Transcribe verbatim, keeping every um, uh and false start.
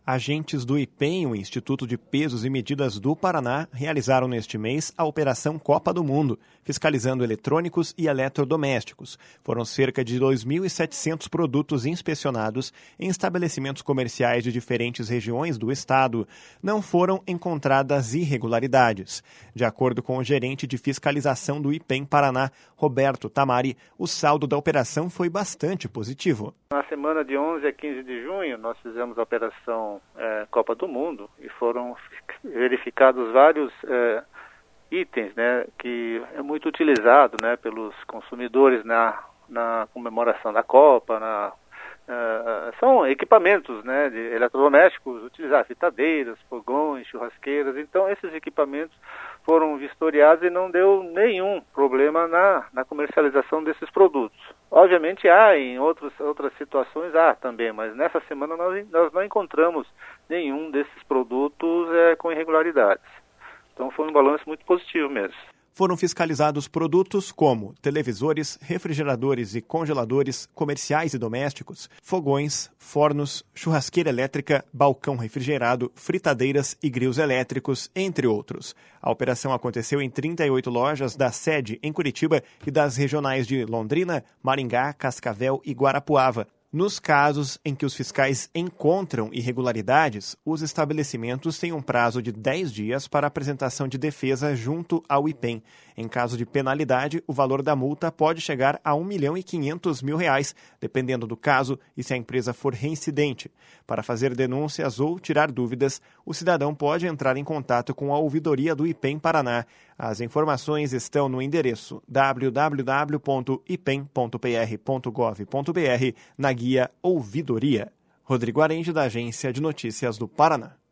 Agentes do IPEM, o Instituto de Pesos e Medidas do Paraná, realizaram neste mês a Operação Copa do Mundo, fiscalizando eletrônicos e eletrodomésticos. Foram cerca de dois mil e setecentos produtos inspecionados em estabelecimentos comerciais de diferentes regiões do estado. Não foram encontradas irregularidades. De acordo com o gerente de fiscalização do IPEM Paraná, Roberto Tamari, o saldo da operação foi bastante positivo. Na semana de onze a quinze de junho, nós fizemos a operação é, Copa do Mundo e foram verificados vários é, itens, né, que é muito utilizado, né, pelos consumidores na, na comemoração da Copa. Na, é, são equipamentos, né, de eletrodomésticos, utilizar fritadeiras, fogões, churrasqueiras. Então, esses equipamentos foram vistoriados e não deu nenhum problema na, na comercialização desses produtos. Obviamente há em outros, outras situações, há também, mas nessa semana nós, nós não encontramos nenhum desses produtos é, com irregularidades. Então foi um balanço muito positivo mesmo. Foram fiscalizados produtos como televisores, refrigeradores e congeladores comerciais e domésticos, fogões, fornos, churrasqueira elétrica, balcão refrigerado, fritadeiras e grills elétricos, entre outros. A operação aconteceu em trinta e oito lojas da sede em Curitiba e das regionais de Londrina, Maringá, Cascavel e Guarapuava. Nos casos em que os fiscais encontram irregularidades, os estabelecimentos têm um prazo de dez dias para apresentação de defesa junto ao IPEM. Em caso de penalidade, o valor da multa pode chegar a um milhão e quinhentos mil reais, dependendo do caso e se a empresa for reincidente. Para fazer denúncias ou tirar dúvidas, o cidadão pode entrar em contato com a ouvidoria do IPEM Paraná. As informações estão no endereço w w w ponto ipem ponto p r ponto gov ponto b r na guia Ouvidoria. Rodrigo Arende, da Agência de Notícias do Paraná.